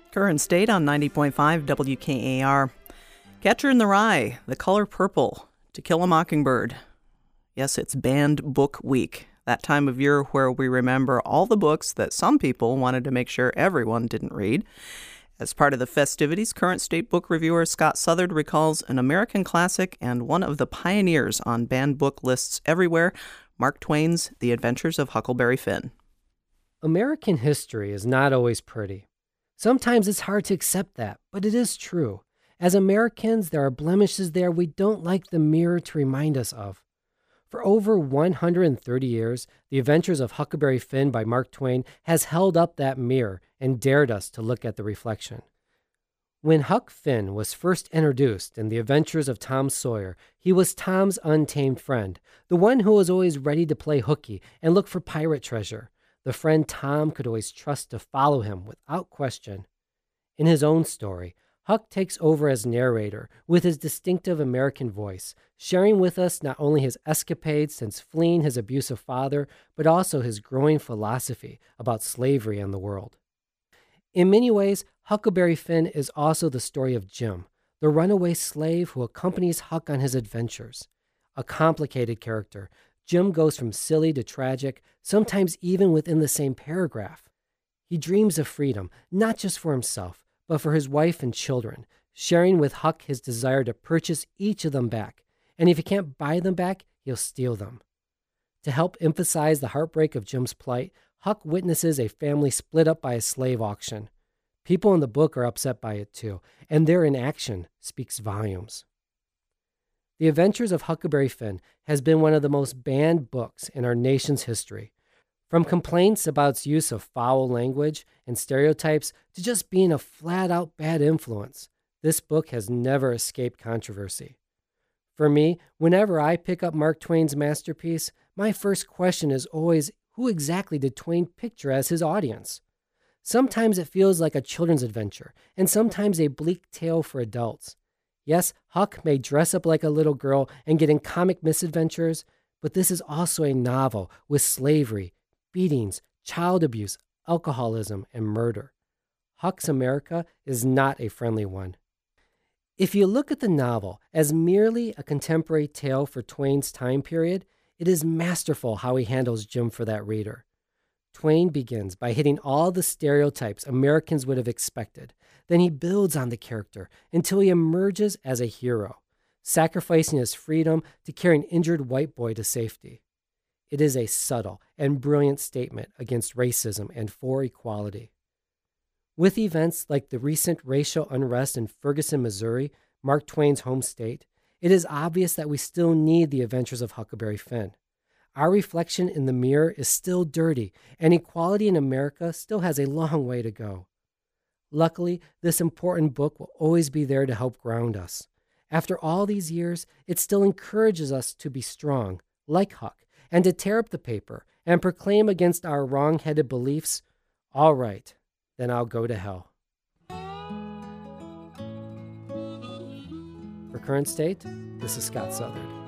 Current state on 90.5 WKAR. Catcher in the Rye, The Color Purple, To Kill a Mockingbird. Yes, it's Banned Book Week, that time of year where we remember all the books that some people wanted to make sure everyone didn't read. As part of the festivities, current state book reviewer Scott Southard recalls an American classic and one of the pioneers on banned book lists everywhere, Mark Twain's The Adventures of Huckleberry Finn. American history is not always pretty. Sometimes it's hard to accept that, but it is true. As Americans, there are blemishes there we don't like the mirror to remind us of. For over 130 years, The Adventures of Huckleberry Finn by Mark Twain has held up that mirror and dared us to look at the reflection. When Huck Finn was first introduced in The Adventures of Tom Sawyer, he was Tom's untamed friend, the one who was always ready to play hooky and look for pirate treasure, the friend Tom could always trust to follow him without question. In his own story, Huck takes over as narrator with his distinctive American voice, sharing with us not only his escapades since fleeing his abusive father, but also his growing philosophy about slavery and the world. In many ways, Huckleberry Finn is also the story of Jim, the runaway slave who accompanies Huck on his adventures. A complicated character, Jim goes from silly to tragic, sometimes even within the same paragraph. He dreams of freedom, not just for himself, but for his wife and children, sharing with Huck his desire to purchase each of them back, and if he can't buy them back, he'll steal them. To help emphasize the heartbreak of Jim's plight, Huck witnesses a family split up by a slave auction. People in the book are upset by it too, and their inaction speaks volumes. The Adventures of Huckleberry Finn has been one of the most banned books in our nation's history. From complaints about its use of foul language and stereotypes to just being a flat-out bad influence, this book has never escaped controversy. For me, whenever I pick up Mark Twain's masterpiece, my first question is always, who exactly did Twain picture as his audience? Sometimes it feels like a children's adventure, and sometimes a bleak tale for adults. Yes, Huck may dress up like a little girl and get in comic misadventures, but this is also a novel with slavery, beatings, child abuse, alcoholism, and murder. Huck's America is not a friendly one. If you look at the novel as merely a contemporary tale for Twain's time period, it is masterful how he handles Jim for that reader. Twain begins by hitting all the stereotypes Americans would have expected. Then he builds on the character until he emerges as a hero, sacrificing his freedom to carry an injured white boy to safety. It is a subtle and brilliant statement against racism and for equality. With events like the recent racial unrest in Ferguson, Missouri, Mark Twain's home state, it is obvious that we still need The Adventures of Huckleberry Finn. Our reflection in the mirror is still dirty, and equality in America still has a long way to go. Luckily, this important book will always be there to help ground us. After all these years, it still encourages us to be strong, like Huck, and to tear up the paper and proclaim against our wrong-headed beliefs, all right, then I'll go to hell. For Current State, this is Scott Southard.